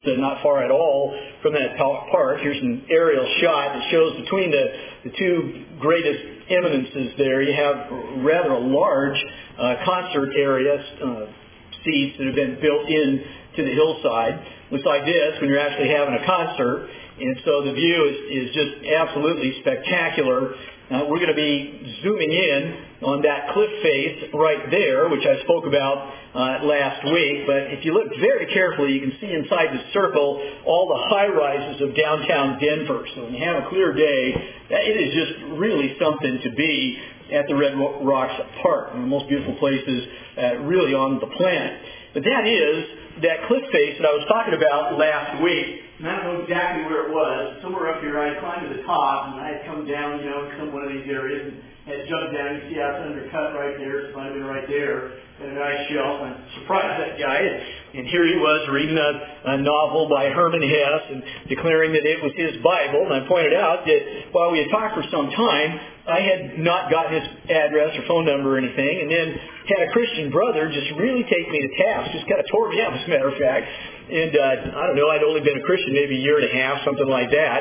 not far at all from that park. Here's an aerial shot that shows between the two greatest eminences there, you have rather a large concert area, seats that have been built in to the hillside. Looks like this when you're actually having a concert. And so the view is just absolutely spectacular. We're going to be zooming in on that cliff face right there, which I spoke about last week. But if you look very carefully, you can see inside the circle all the high-rises of downtown Denver. So when you have a clear day, it is just really something to be at the Red Rocks Park, one of the most beautiful places really on the planet. But that is that cliff face that I was talking about last week. And I don't know exactly where it was. Somewhere up here, I had climbed to the top, and I had come down, some one of these areas, and had jumped down. You see how it's undercut right there. It's might have been right there. And a nice shelf. I'm surprised that guy. And here he was reading a novel by Herman Hesse and declaring that it was his Bible. And I pointed out that while we had talked for some time, I had not gotten his address or phone number or anything, and then had a Christian brother just really take me to task, just kind of tore me up, as a matter of fact. And I don't know, I'd only been a Christian maybe a year and a half, something like that.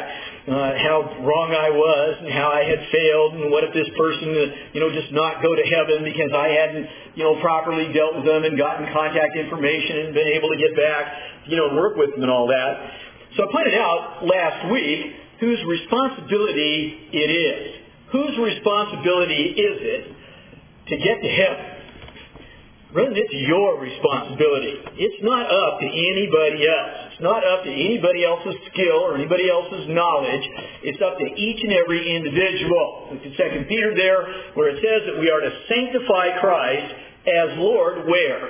How wrong I was, and how I had failed, and what if this person, just not go to heaven because I hadn't, properly dealt with them and gotten contact information and been able to get back, work with them and all that. So I pointed out last week whose responsibility it is. Whose responsibility is it to get to heaven? Really, it's your responsibility. It's not up to anybody else. It's not up to anybody else's skill or anybody else's knowledge. It's up to each and every individual. Look at 2 Peter there, where it says that we are to sanctify Christ as Lord where?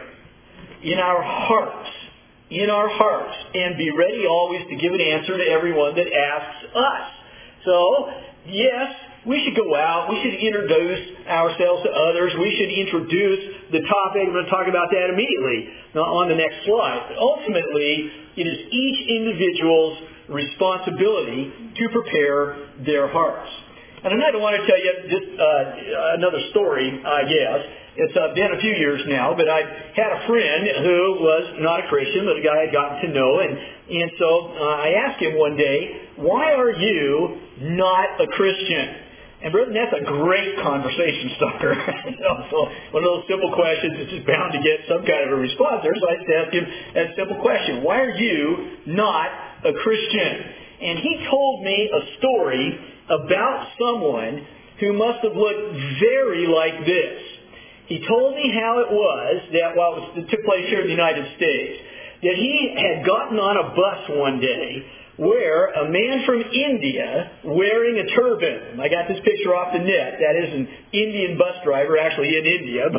In our hearts. In our hearts. And be ready always to give an answer to everyone that asks us. So, yes, we should go out. We should introduce ourselves to others. We should introduce the topic. We're going to talk about that immediately on the next slide. But ultimately, it is each individual's responsibility to prepare their hearts. And tonight I want to tell you just another story, I guess. It's been a few years now, but I had a friend who was not a Christian, but a guy I'd gotten to know. And so I asked him one day, why are you not a Christian? And brother, that's a great conversation starter. So one of those simple questions is just bound to get some kind of a response there. So I just asked him that simple question. Why are you not a Christian? And he told me a story about someone who must have looked very like this. He told me how it was that while it took place here in the United States, that he had gotten on a bus one day where a man from India wearing a turban, I got this picture off the net, that is an Indian bus driver actually in India, but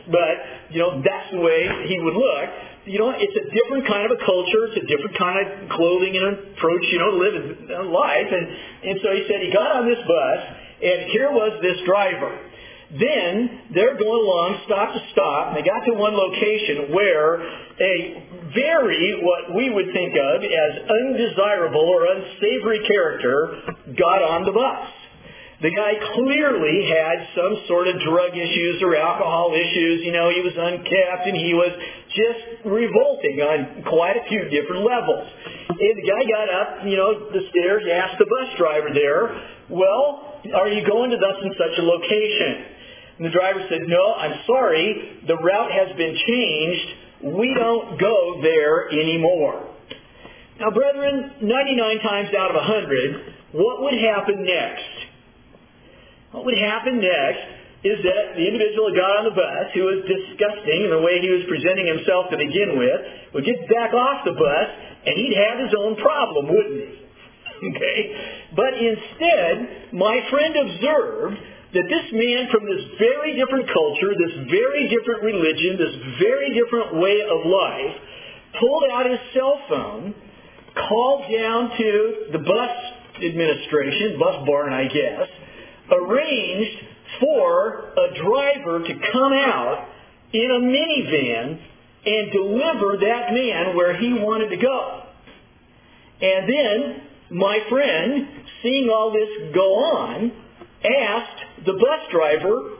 that's the way he would look. It's a different kind of a culture, it's a different kind of clothing and approach, to live life. And so he said he got on this bus, and here was this driver. Then they're going along stop to stop, and they got to one location where a what we would think of as undesirable or unsavory character got on the bus. The guy clearly had some sort of drug issues or alcohol issues. He was unkept, and he was just revolting on quite a few different levels. And the guy got up, the stairs, asked the bus driver there, well, are you going to thus and such a location? And the driver said, no, I'm sorry, the route has been changed. We don't go there anymore. Now, brethren, 99 times out of 100, what would happen next? What would happen next is that the individual who got on the bus, who was disgusting in the way he was presenting himself to begin with, would get back off the bus, and he'd have his own problem, wouldn't he? Okay? But instead, my friend observed that this man from this very different culture, this very different religion, this very different way of life, pulled out his cell phone, called down to the bus administration, bus barn I guess, arranged for a driver to come out in a minivan and deliver that man where he wanted to go. And then my friend, seeing all this go on, asked the bus driver,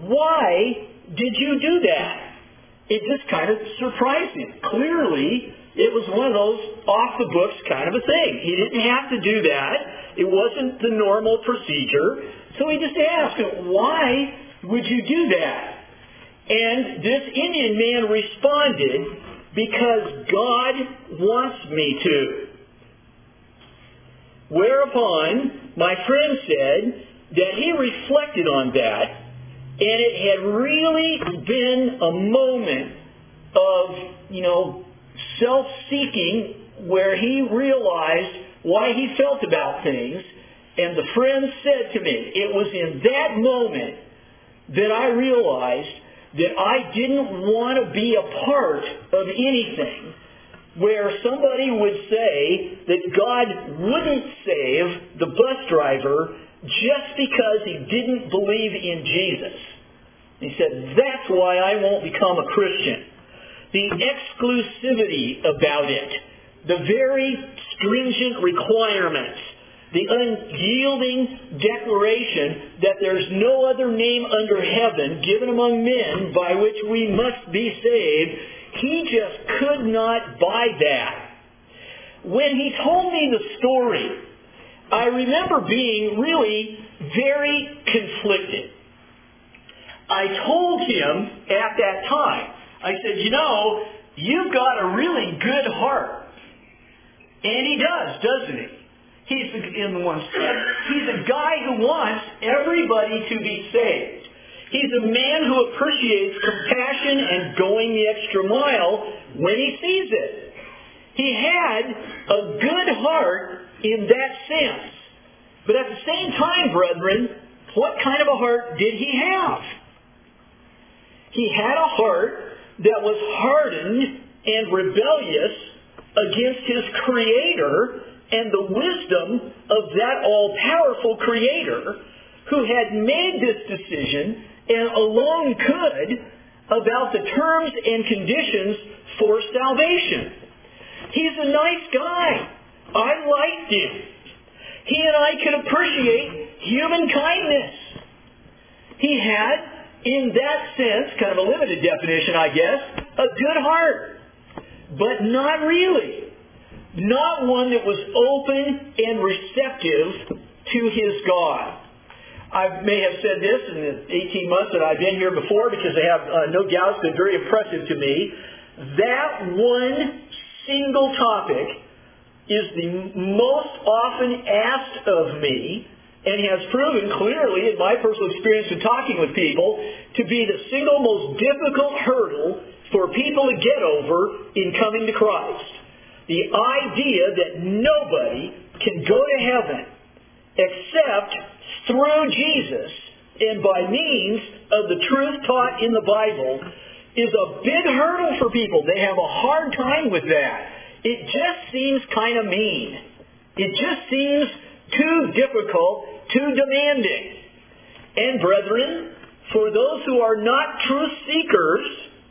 why did you do that? It just kind of surprised him. Clearly, It was one of those off-the-books kind of a thing. He didn't have to do that. It wasn't the normal procedure. So he just asked, why would you do that? And this Indian man responded, because God wants me to. Whereupon my friend said that he reflected on that, and it had really been a moment of, self-seeking where he realized why he felt about things. And the friend said to me, it was in that moment that I realized that I didn't want to be a part of anything where somebody would say that God wouldn't save the bus driver just because he didn't believe in Jesus. He said, that's why I won't become a Christian. The exclusivity about it, the very stringent requirements, the unyielding declaration that there's no other name under heaven given among men by which we must be saved, he just could not buy that. When he told me the story, I remember being really very conflicted. I told him at that time, I said, you've got a really good heart. And he does, doesn't he? He's a guy who wants everybody to be saved. He's a man who appreciates compassion and going the extra mile when he sees it. He had a good heart in that sense. But at the same time, brethren, what kind of a heart did he have? He had a heart that was hardened and rebellious against his Creator and the wisdom of that all-powerful Creator who had made this decision and alone could about the terms and conditions for salvation. He's a nice guy. I liked him. He and I could appreciate human kindness. He had, in that sense, kind of a limited definition, I guess, a good heart. But not really. Not one that was open and receptive to his God. I may have said this in the 18 months that I've been here before, because I have no doubt it's been very impressive to me. That one single topic is the most often asked of me, and has proven clearly in my personal experience in talking with people to be the single most difficult hurdle for people to get over in coming to Christ. The idea that nobody can go to heaven except through Jesus and by means of the truth taught in the Bible is a big hurdle for people. They have a hard time with that. It just seems kind of mean. It just seems too difficult, too demanding. And brethren, for those who are not truth seekers,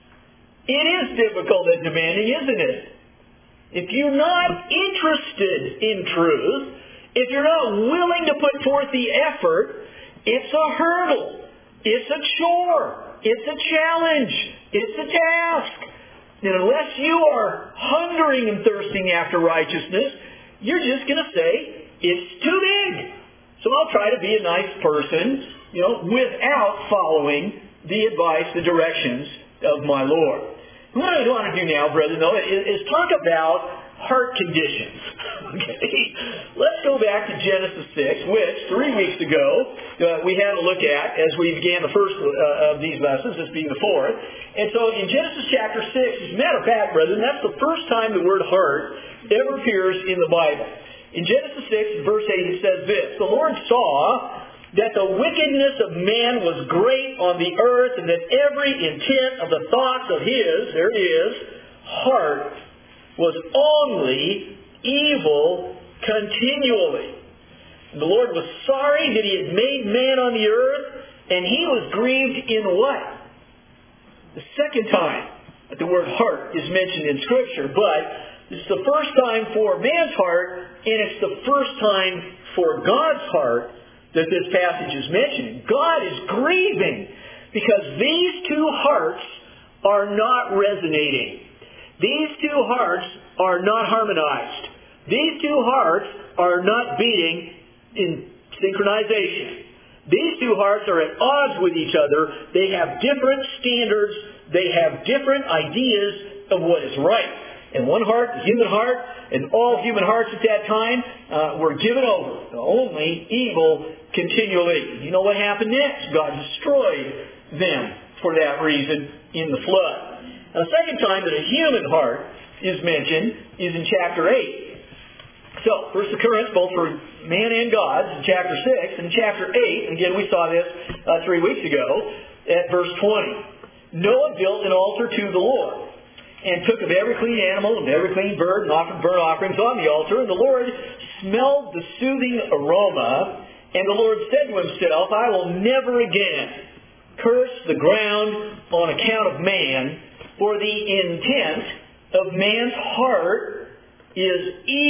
it is difficult and demanding, isn't it? If you're not interested in truth, if you're not willing to put forth the effort, it's a hurdle. It's a chore. It's a challenge. It's a task. And unless you are hungering and thirsting after righteousness, you're just going to say, it's too big. So I'll try to be a nice person, without following the advice, the directions of my Lord. What I want to do now, brethren, though, is talk about heart conditions. Okay? Let's go back to Genesis 6, which 3 weeks ago we had a look at as we began the first of these lessons, this being the fourth. And so in Genesis chapter 6, as a matter of fact, brethren, that's the first time the word heart ever appears in the Bible. In Genesis 6, verse 8, it says this, "The Lord saw that the wickedness of man was great on the earth, and that every intent of the thoughts of his," there it is, "heart was only evil continually. And the Lord was sorry that he had made man on the earth, and he was grieved" in what? The second time that the word heart is mentioned in Scripture, but it's the first time for man's heart, and it's the first time for God's heart that this passage is mentioning. God is grieving because these two hearts are not resonating. These two hearts are not harmonized. These two hearts are not beating in synchronization. These two hearts are at odds with each other. They have different standards. They have different ideas of what is right. And one heart, the human heart, and all human hearts at that time were given over to only evil continually. You know what happened next? God destroyed them for that reason in the flood. Now, the second time that a human heart is mentioned is in chapter 8. So, first occurrence both for man and God in chapter 6. And in chapter 8, and again we saw this 3 weeks ago, at verse 20. Noah built an altar to the Lord, and took of every clean animal and every clean bird and offered burnt offerings on the altar. And the Lord smelled the soothing aroma, and the Lord said to himself, I will never again curse the ground on account of man, for the intent of man's heart is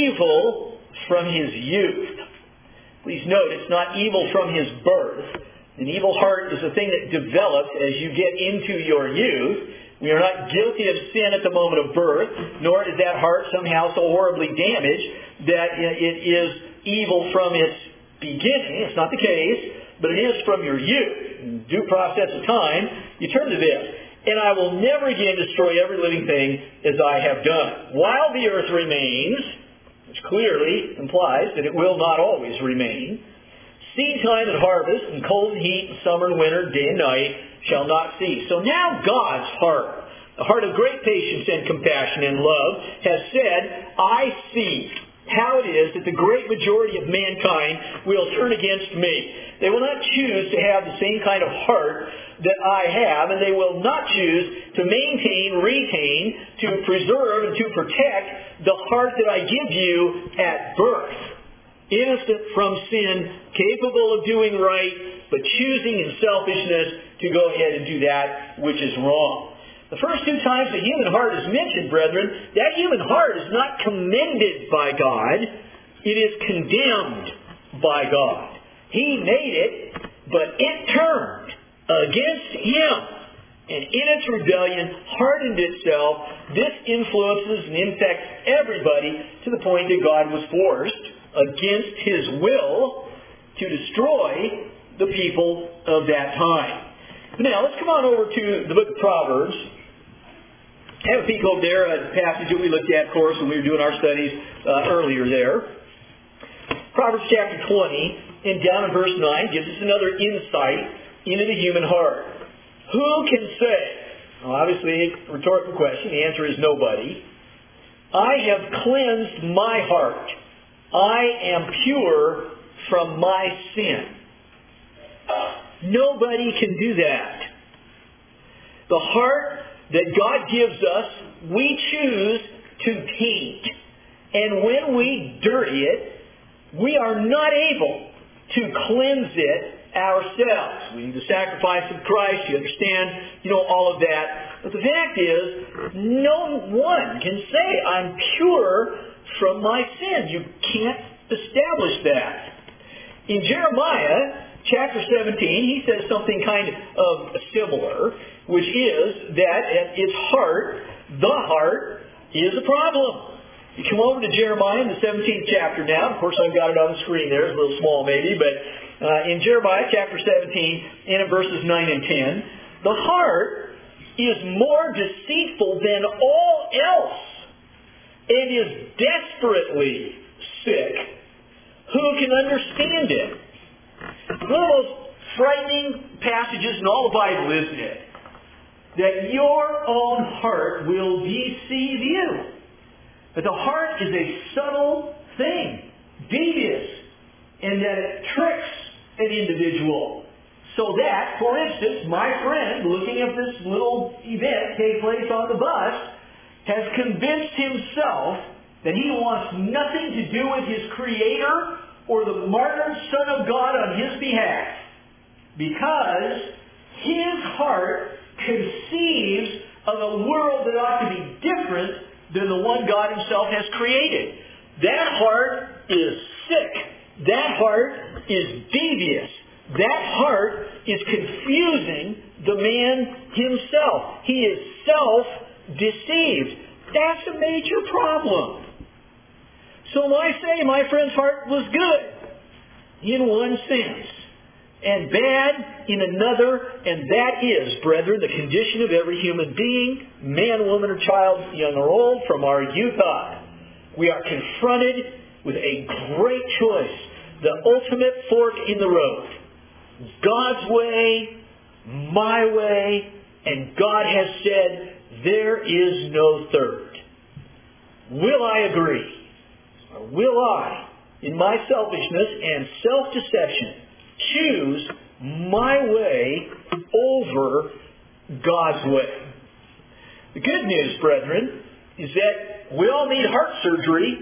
evil from his youth. Please note, it's not evil from his birth. An evil heart is a thing that develops as you get into your youth. We are not guilty of sin at the moment of birth, nor is that heart somehow so horribly damaged that it is evil from its beginning. It's not the case, but it is from your youth. In due process of time, you turn to this. And I will never again destroy every living thing as I have done. While the earth remains, which clearly implies that it will not always remain, seed time and harvest, and cold and heat, and summer and winter, day and night, shall not cease. So now God's heart, a heart of great patience and compassion and love, has said, I see how it is that the great majority of mankind will turn against me. They will not choose to have the same kind of heart that I have, and they will not choose to maintain, retain, to preserve, and to protect the heart that I give you at birth. Innocent from sin, capable of doing right, but choosing in selfishness to go ahead and do that which is wrong. The first two times the human heart is mentioned, brethren, that human heart is not commended by God. It is condemned by God. He made it, but it turned against Him. And in its rebellion, hardened itself. This influences and infects everybody to the point that God was forced, against His will, to destroy the people of that time. Now, let's come on over to the book of Proverbs. Have a peek over there at the passage that we looked at, of course, when we were doing our studies earlier there. Proverbs chapter 20, and down in verse 9, gives us another insight into the human heart. Who can say, well, obviously a rhetorical question, the answer is nobody, I have cleansed my heart. I am pure from my sin. Nobody can do that. The heart that God gives us, we choose to paint. And when we dirty it, we are not able to cleanse it ourselves. We need the sacrifice of Christ. You understand, all of that. But the fact is, no one can say, I'm pure from my sin. You can't establish that. In Jeremiah chapter 17, he says something kind of similar, which is that at its heart, the heart is a problem. You come over to Jeremiah in the 17th chapter now. Of course, I've got it on the screen there. It's a little small maybe, but in Jeremiah chapter 17, and in verses 9 and 10, the heart is more deceitful than all else and is desperately sick. Who can understand it? One of the most frightening passages in all the Bible, isn't it? That your own heart will deceive you. But the heart is a subtle thing, devious, in that it tricks an individual. So that, for instance, my friend, looking at this little event take place on the bus, has convinced himself that he wants nothing to do with his Creator or the martyred Son of God on his behalf, because his heart conceives of a world that ought to be different than the one God Himself has created. That heart is sick. That heart is devious. That heart is confusing the man himself. He is self-deceived. That's a major problem. So I say my friend's heart was good in one sense, and bad in another, and that is, brethren, the condition of every human being, man, woman, or child, young or old, from our youth up. We are confronted with a great choice, the ultimate fork in the road. God's way, my way, and God has said, there is no third. Will I agree? Or will I, in my selfishness and self-deception, choose my way over God's way? The good news, brethren, is that we all need heart surgery,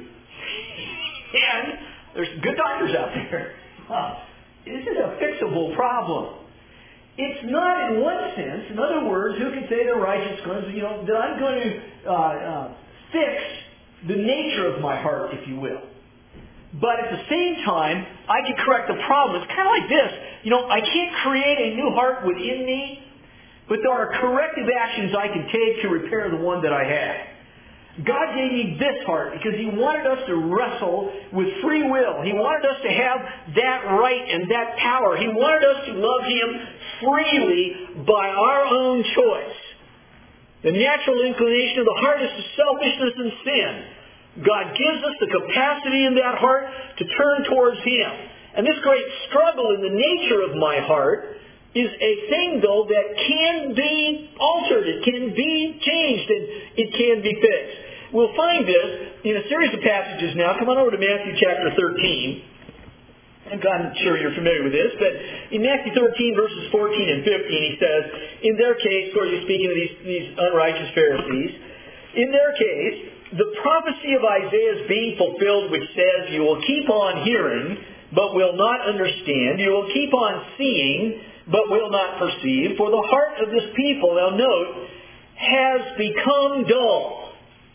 and there's some good doctors out there. This is a fixable problem. It's not in one sense. In other words, who can say they're righteous ones, that I'm going to fix the nature of my heart, if you will. But at the same time, I can correct the problem. It's kind of like this. I can't create a new heart within me, but there are corrective actions I can take to repair the one that I have. God gave me this heart because He wanted us to wrestle with free will. He wanted us to have that right and that power. He wanted us to love Him freely by our own choice. The natural inclination of the heart is to selfishness and sin. God gives us the capacity in that heart to turn towards Him. And this great struggle in the nature of my heart is a thing, though, that can be altered. It can be changed, and it can be fixed. We'll find this in a series of passages now. Come on over to Matthew chapter 13. I'm sure you're familiar with this, but in Matthew 13, verses 14 and 15, he says, in their case, of course, he's speaking of these unrighteous Pharisees, in their case, the prophecy of Isaiah is being fulfilled, which says, you will keep on hearing, but will not understand. You will keep on seeing, but will not perceive. For the heart of this people, now note, has become dull.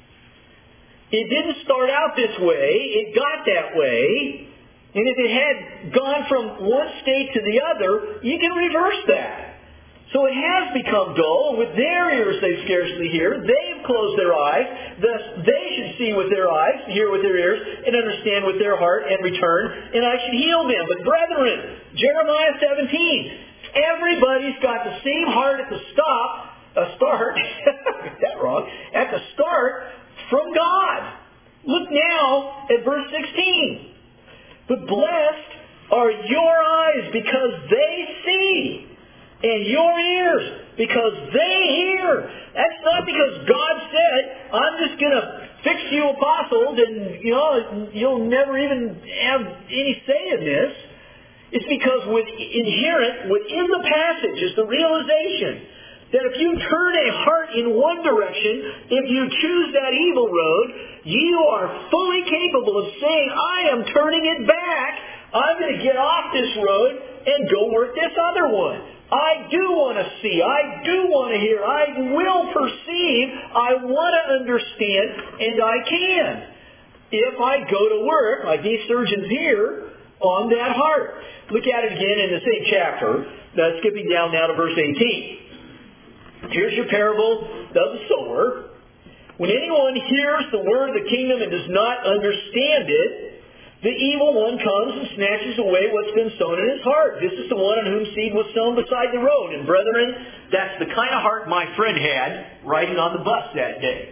It didn't start out this way. It got that way. And if it had gone from one state to the other, you can reverse that. So it has become dull. With their ears they scarcely hear. They've closed their eyes. Thus they should see with their eyes, hear with their ears, and understand with their heart, and return, and I should heal them. But brethren, Jeremiah 17, everybody's got the same heart at the start. Got that wrong. At the start from God. Look now at verse 16. But blessed are your eyes because they see, and your ears because they hear. That's not because God said, I'm just going to fix you apostles and you'll never even have any say in this. It's because inherent within the passage is the realization that if you turn a heart in one direction, if you choose that evil road, you are fully capable of saying, I am turning it back. I'm going to get off this road and go work this other one. I do want to see. I do want to hear. I will perceive. I want to understand, and I can. If I go to work, like these surgeons here, on that heart. Look at it again in the same chapter. Skipping down now to verse 18. Here's your parable of the sower. When anyone hears the word of the kingdom and does not understand it, the evil one comes and snatches away what's been sown in his heart. This is the one on whom seed was sown beside the road. And brethren, that's the kind of heart my friend had riding on the bus that day.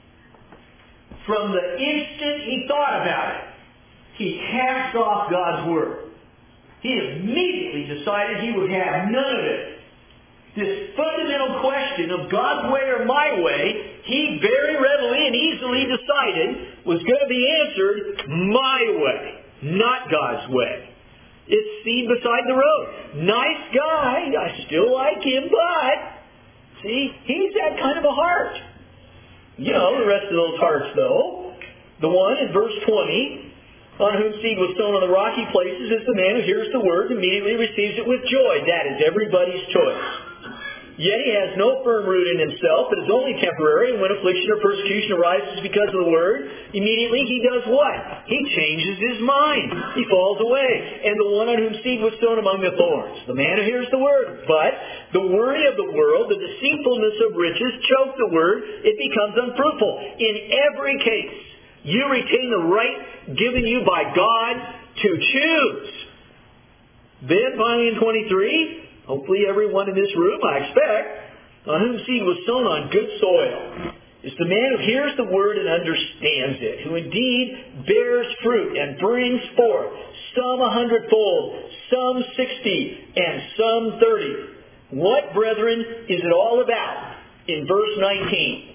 From the instant he thought about it, he cast off God's word. He immediately decided he would have none of it. This fundamental question of God's way or my way, he very readily and easily decided was going to be answered my way, not God's way. It's seed beside the road. Nice guy. I still like him, but, see, he's that kind of a heart. The rest of those hearts, though. The one in verse 20, on whom seed was sown on the rocky places, is the man who hears the word and immediately receives it with joy. That is everybody's choice. Yet he has no firm root in himself, but is only temporary, and when affliction or persecution arises because of the word, immediately he does what? He changes his mind. He falls away. And the one on whom seed was sown among the thorns, the man who hears the word. But the worry of the world, the deceitfulness of riches, choke the word, it becomes unfruitful. In every case, you retain the right given you by God to choose. Then finally in 23, hopefully everyone in this room, I expect, on whom seed was sown on good soil, is the man who hears the word and understands it, who indeed bears fruit and brings forth, some 100-fold, some 60, and some 30. What, brethren, is it all about? In verse 19.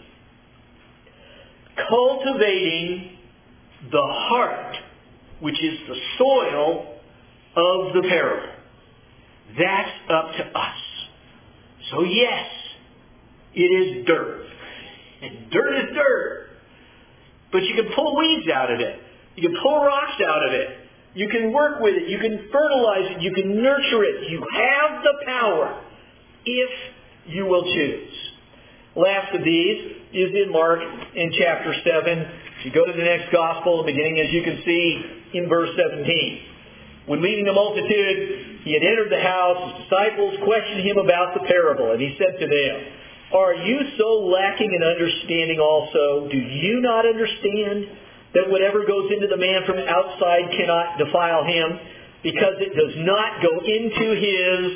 Cultivating the heart, which is the soil of the parable. That's up to us. So yes, it is dirt. And dirt is dirt. But you can pull weeds out of it. You can pull rocks out of it. You can work with it. You can fertilize it. You can nurture it. You have the power if you will choose. Last of these is in Mark in chapter 7. If you go to the next gospel, beginning as you can see in verse 17. When leaving the multitude, he had entered the house. His disciples questioned him about the parable. And he said to them, "Are you so lacking in understanding also? Do you not understand that whatever goes into the man from outside cannot defile him, because it does not go into his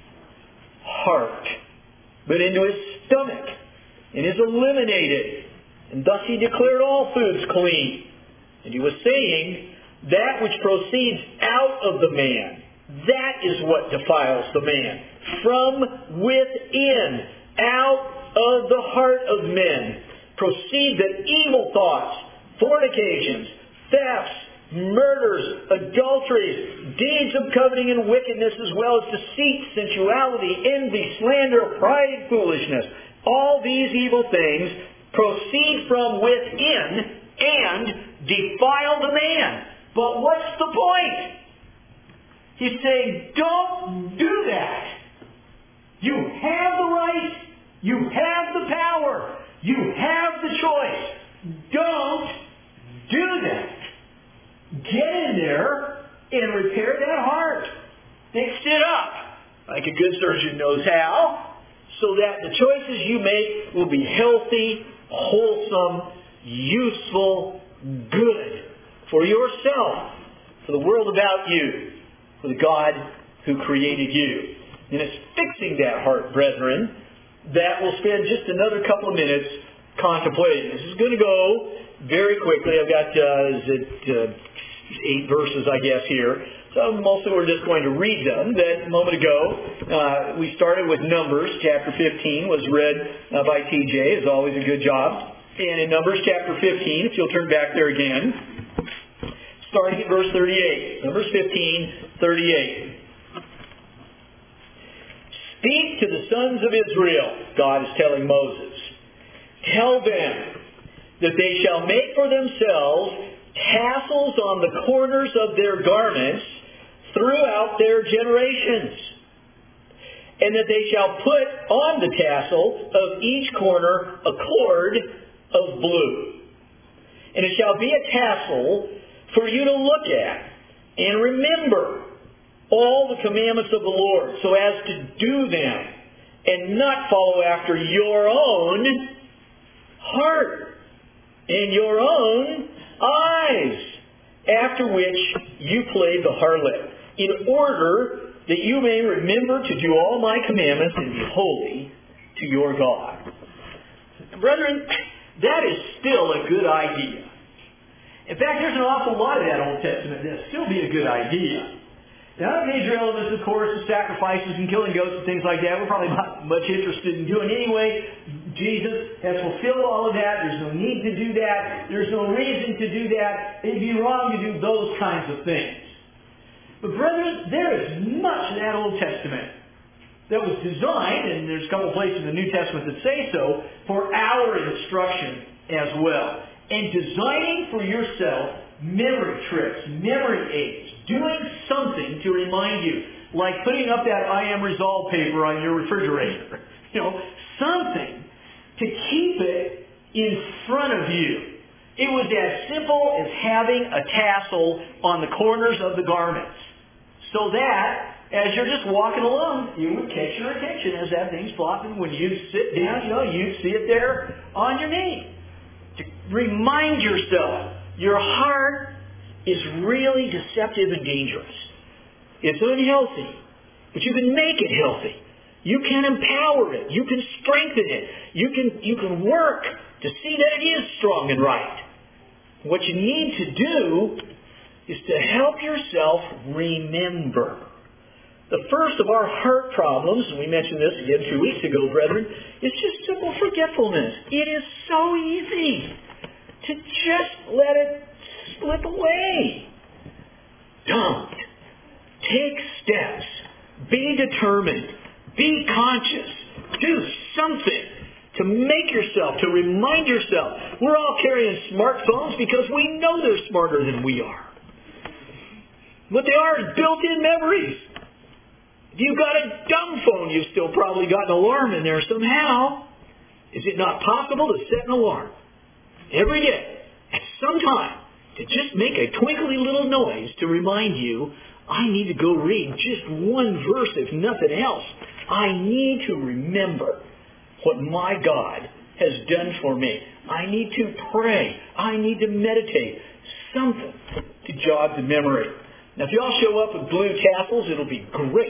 heart, but into his stomach, and is eliminated? And thus he declared all foods clean. And he was saying, that which proceeds out of the man, that is what defiles the man. From within, out of the heart of men, proceed the evil thoughts, fornications, thefts, murders, adulteries, deeds of coveting and wickedness, as well as deceit, sensuality, envy, slander, pride, foolishness. All these evil things proceed from within and defile the man." But what's the point? He's saying, don't do that. You have the right. You have the power. You have the choice. Don't do that. Get in there and repair that heart. Fix it up, like a good surgeon knows how, so that the choices you make will be healthy, wholesome, useful, good. For yourself, for the world about you, for the God who created you. And it's fixing that heart, brethren, that we'll spend just another couple of minutes contemplating. This is going to go very quickly. I've got 8 verses, I guess, here. So mostly we're just going to read them. That a moment ago, we started with Numbers. Chapter 15 was read by TJ. It's always a good job. And in Numbers chapter 15, if you'll turn back there again, starting at verse 38. Numbers 15:38. "Speak to the sons of Israel," God is telling Moses. "Tell them that they shall make for themselves tassels on the corners of their garments throughout their generations, and that they shall put on the tassel of each corner a cord of blue. And it shall be a tassel for you to look at and remember all the commandments of the Lord, so as to do them and not follow after your own heart and your own eyes, after which you played the harlot, in order that you may remember to do all my commandments and be holy to your God." Brethren, that is still a good idea. In fact, there's an awful lot of that Old Testament that'd still be a good idea. Now, the major elements, of course, of sacrifices and killing goats and things like that, we're probably not much interested in doing anyway. Jesus has fulfilled all of that. There's no need to do that. There's no reason to do that. It'd be wrong to do those kinds of things. But brethren, there is much in that Old Testament that was designed, and there's a couple places in the New Testament that say so, for our instruction as well. And designing for yourself memory tricks, memory aids, doing something to remind you, like putting up that I am resolved paper on your refrigerator. something to keep it in front of you. It was as simple as having a tassel on the corners of the garments, so that as you're just walking along, you would catch your attention as that thing's flopping. When you sit down, you'd see it there on your knee. To remind yourself, your heart is really deceptive and dangerous. It's unhealthy, but you can make it healthy. You can empower it. You can strengthen it. You can work to see that it is strong and right. What you need to do is to help yourself remember. The first of our heart problems, and we mentioned this again 2 weeks ago, brethren, is just simple forgetfulness. It is so easy to just let it slip away. Don't. Take steps. Be determined. Be conscious. Do something to make yourself, to remind yourself. We're all carrying smartphones because we know they're smarter than we are. What they are is built-in memories. If you've got a dumb phone, you've still probably got an alarm in there somehow. Is it not possible to set an alarm every day at some time to just make a twinkly little noise to remind you, I need to go read just one verse, if nothing else. I need to remember what my God has done for me. I need to pray. I need to meditate. Something to jog the memory. Now, if you all show up with blue tassels, it'll be great.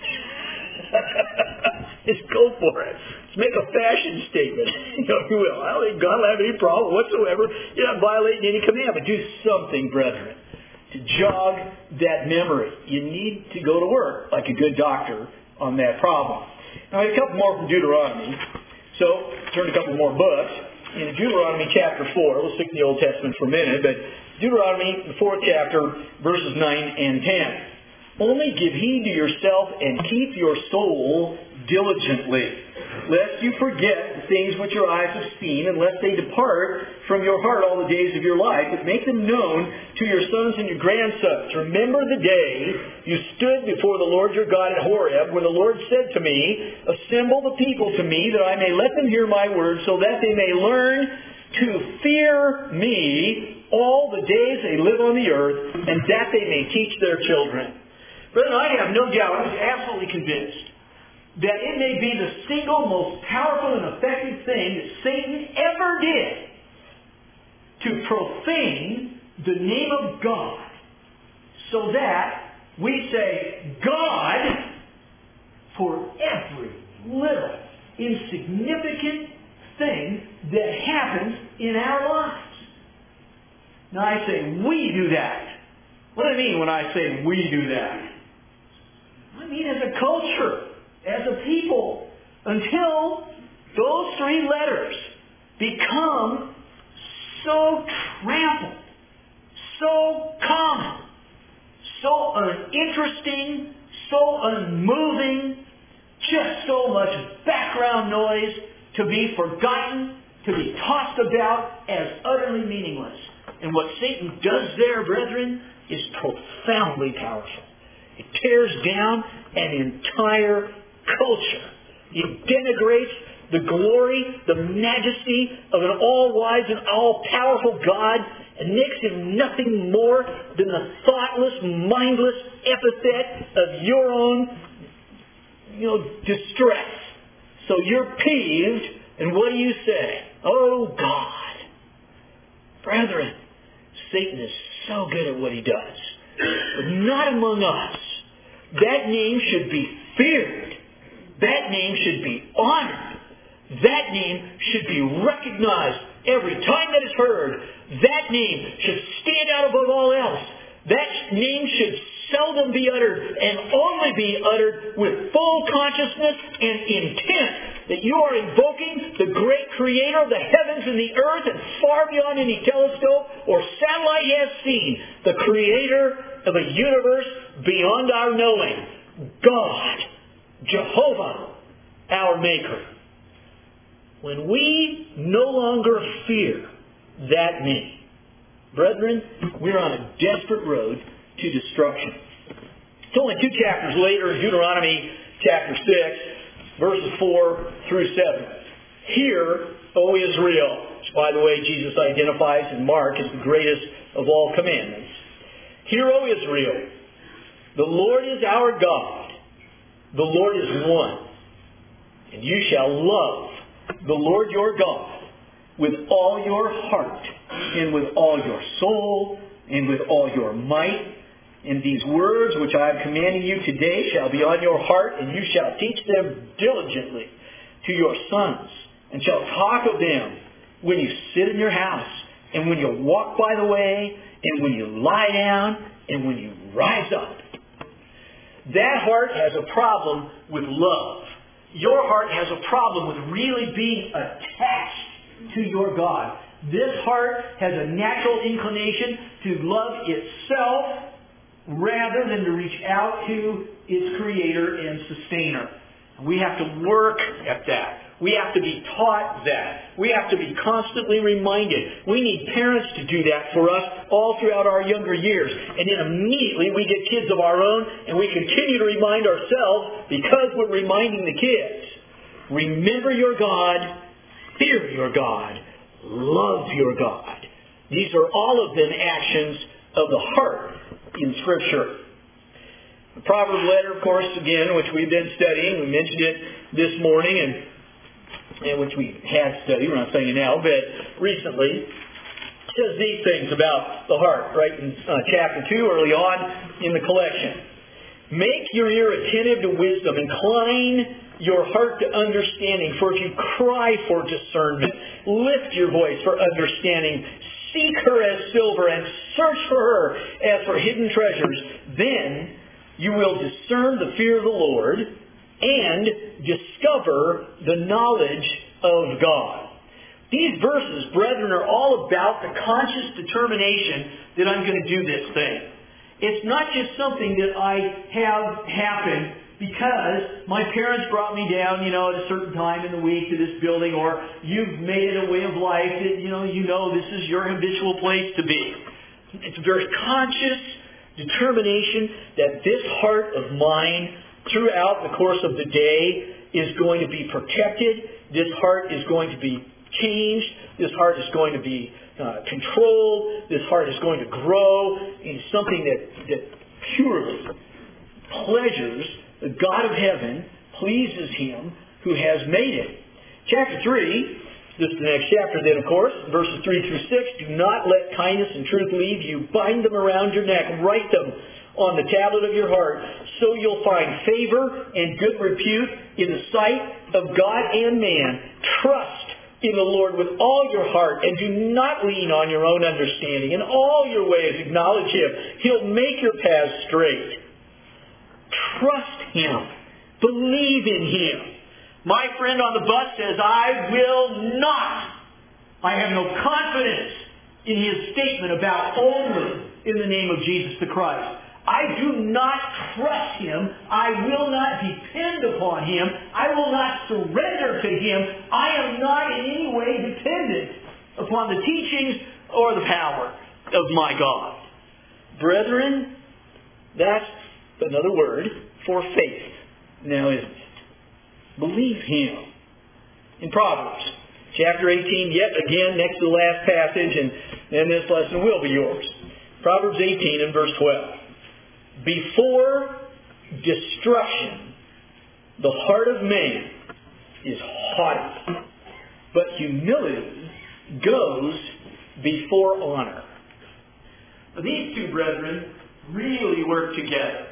Just go for it. Let's make a fashion statement. You will. I don't think God will have any problem whatsoever. You're not violating any commandment. Do something, brethren, to jog that memory. You need to go to work like a good doctor on that problem. Now, I have a couple more from Deuteronomy. So, turn to a couple more books. In Deuteronomy chapter 4, let's stick in the Old Testament for a minute, but Deuteronomy, the 4th chapter, verses 9 and 10. Only give heed to yourself and keep your soul diligently, lest you forget the things which your eyes have seen, and lest they depart from your heart all the days of your life, but make them known to your sons and your grandsons. Remember the day you stood before the Lord your God at Horeb, when the Lord said to me, assemble the people to me, that I may let them hear my word, so that they may learn to fear me all the days they live on the earth, and that they may teach their children. Brethren, I have no doubt, I'm absolutely convinced, that it may be the single most powerful and effective thing that Satan ever did to profane the name of God, so that we say God for every little insignificant thing that happens in our lives. Now I say we do that. What do I mean when I say we do that? I mean as a culture, as a people, until those three letters become so trampled, so common, so uninteresting, so unmoving, just so much background noise to be forgotten, to be tossed about as utterly meaningless. And what Satan does there, brethren, is profoundly powerful. It tears down an entire culture. It denigrates the glory, the majesty of an all-wise and all-powerful God, and makes him nothing more than the thoughtless, mindless epithet of your own, distress. So you're peeved, and what do you say? Oh, God. Brethren, Satan is so good at what he does, but not among us. That name should be feared. That name should be honored. That name should be recognized every time that it's heard. That name should stand out above all else. That name should seldom be uttered and only be uttered with full consciousness and intent that you are invoking the great Creator of the heavens and the earth, and far beyond any telescope or satellite has seen, the Creator of a universe beyond our knowing, God, Jehovah, our Maker. When we no longer fear that name, brethren, we're on a desperate road to destruction. It's only 2 chapters later, in Deuteronomy chapter 6, verses 4 through 7. Hear, O Israel, which, by the way, Jesus identifies in Mark as the greatest of all commandments. Hear, O Israel, the Lord is our God. The Lord is one. And you shall love the Lord your God with all your heart, and with all your soul, and with all your might. And these words which I am commanding you today shall be on your heart, and you shall teach them diligently to your sons, and shall talk of them when you sit in your house, and when you walk by the way, and when you lie down, and when you rise up. That heart has a problem with love. Your heart has a problem with really being attached to your God. This heart has a natural inclination to love itself rather than to reach out to its Creator and Sustainer. We have to work at that. We have to be taught that. We have to be constantly reminded. We need parents to do that for us all throughout our younger years. And then immediately we get kids of our own and we continue to remind ourselves because we're reminding the kids. Remember your God, fear your God, love your God. These are all of them actions of the heart in Scripture. The Proverbs letter, of course, again, which we've been studying, we mentioned it this morning, and which we had studied, we're not saying it now, but recently, says these things about the heart, right in chapter 2, early on in the collection. Make your ear attentive to wisdom, incline your heart to understanding, for if you cry for discernment, lift your voice for understanding, seek her as silver, and search for her as for hidden treasures, then you will discern the fear of the Lord and discover the knowledge of God. These verses, brethren, are all about the conscious determination that I'm going to do this thing. It's not just something that I have happen because my parents brought me down, at a certain time in the week to this building, or you've made it a way of life that, you know this is your habitual place to be. It's a very conscious determination that this heart of mine throughout the course of the day is going to be protected. This heart is going to be changed. This heart is going to be controlled. This heart is going to grow into something that purely pleasures the God of heaven, pleases Him who has made it. Chapter 3, this is the next chapter then, of course, verses 3 through 6. Do not let kindness and truth leave you. Bind them around your neck. Write them on the tablet of your heart, so you'll find favor and good repute in the sight of God and man. Trust in the Lord with all your heart, and do not lean on your own understanding. In all your ways acknowledge Him. He'll make your paths straight. Trust Him. Believe in Him. My friend on the bus says, I will not. I have no confidence in his statement about only in the name of Jesus the Christ. I do not trust Him. I will not depend upon Him. I will not surrender to Him. I am not in any way dependent upon the teachings or the power of my God. Brethren, that's another word for faith. Now, isn't it? Believe Him. In Proverbs, chapter 18, yet again, next to the last passage, and then this lesson will be yours. Proverbs 18 and verse 12. Before destruction, the heart of man is haughty, but humility goes before honor. Now, these two brethren really work together.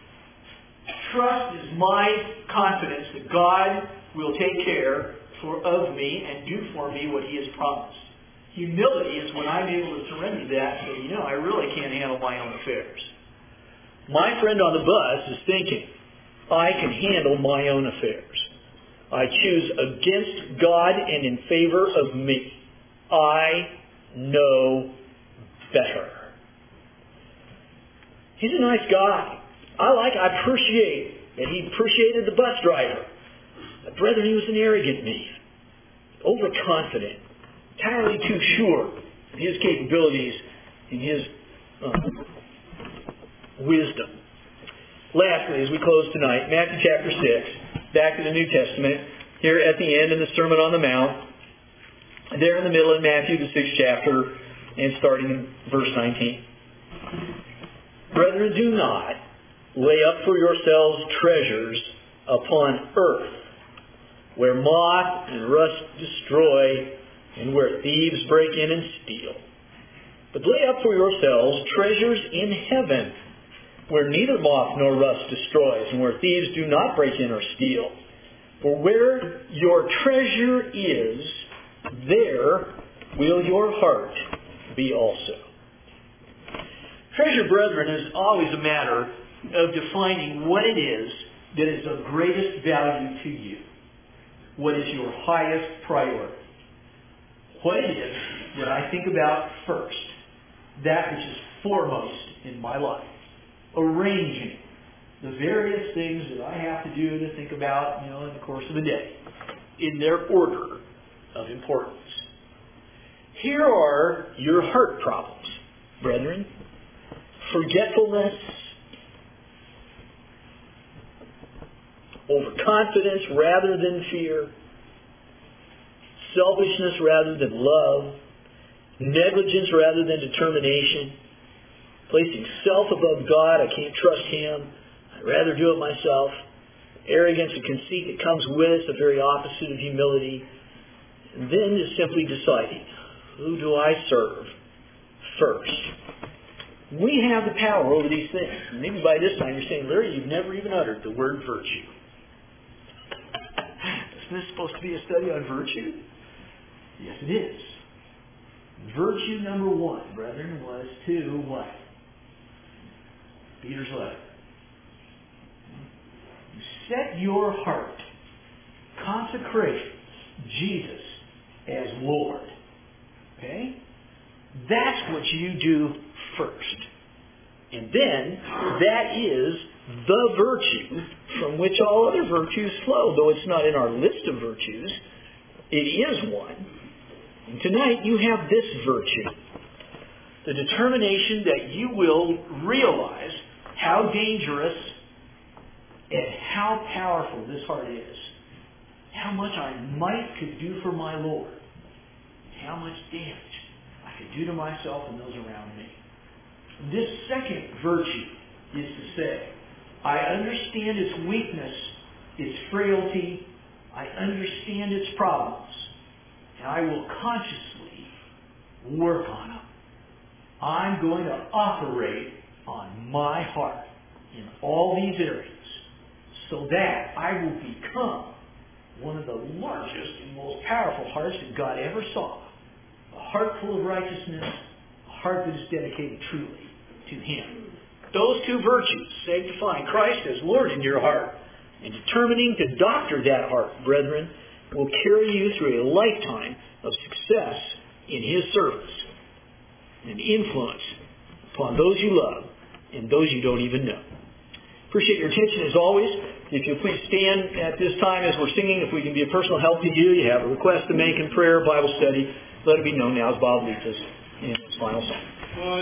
Trust is my confidence that God will take care of me and do for me what He has promised. Humility is when I'm able to surrender that and say, I really can't handle my own affairs. My friend on the bus is thinking, I can handle my own affairs. I choose against God and in favor of me. I know better. He's a nice guy. I appreciate that he appreciated the bus driver. But brethren, he was an arrogant man, overconfident, entirely too sure of his capabilities and his wisdom. Lastly, as we close tonight, Matthew chapter 6, back to the New Testament, here at the end in the Sermon on the Mount, there in the middle in Matthew, the 6th chapter, and starting in verse 19. Brethren, do not lay up for yourselves treasures upon earth, where moth and rust destroy, and where thieves break in and steal. But lay up for yourselves treasures in heaven, where neither moth nor rust destroys, and where thieves do not break in or steal. For where your treasure is, there will your heart be also. Treasure, brethren, is always a matter of defining what it is that is of greatest value to you. What is your highest priority? What it is that I think about first. That which is foremost in my life. Arranging the various things that I have to do to think about, in the course of a day, in their order of importance. Here are your heart problems, brethren. Forgetfulness, overconfidence rather than fear, selfishness rather than love, negligence rather than determination, placing self above God, I can't trust Him, I'd rather do it myself, arrogance and conceit that comes with it, the very opposite of humility, and then just simply deciding, who do I serve first? We have the power over these things. Maybe by this time you're saying, Larry, you've never even uttered the word virtue. Isn't this supposed to be a study on virtue? Yes, it is. Virtue number 1, brethren, was to what? Peter's letter. Set your heart, consecrate Jesus as Lord. Okay? That's what you do first. And then, that is the virtue from which all other virtues flow. Though it's not in our list of virtues, it is one. And tonight you have this virtue. The determination that you will realize how dangerous and how powerful this heart is. How much I could do for my Lord. How much damage I could do to myself and those around me. This second virtue is to say, I understand its weakness, its frailty. I understand its problems. And I will consciously work on them. I'm going to operate on my heart in all these areas so that I will become one of the largest and most powerful hearts that God ever saw. A heart full of righteousness, a heart that is dedicated truly to Him. Those two virtues, sanctifying Christ as Lord in your heart and determining to doctor that heart, brethren, will carry you through a lifetime of success in His service and influence upon those you love and those you don't even know. Appreciate your attention as always. If you'll please stand at this time as we're singing, if we can be a personal help to you, you have a request to make in prayer, Bible study, let it be known now as Bob leads us in his final song.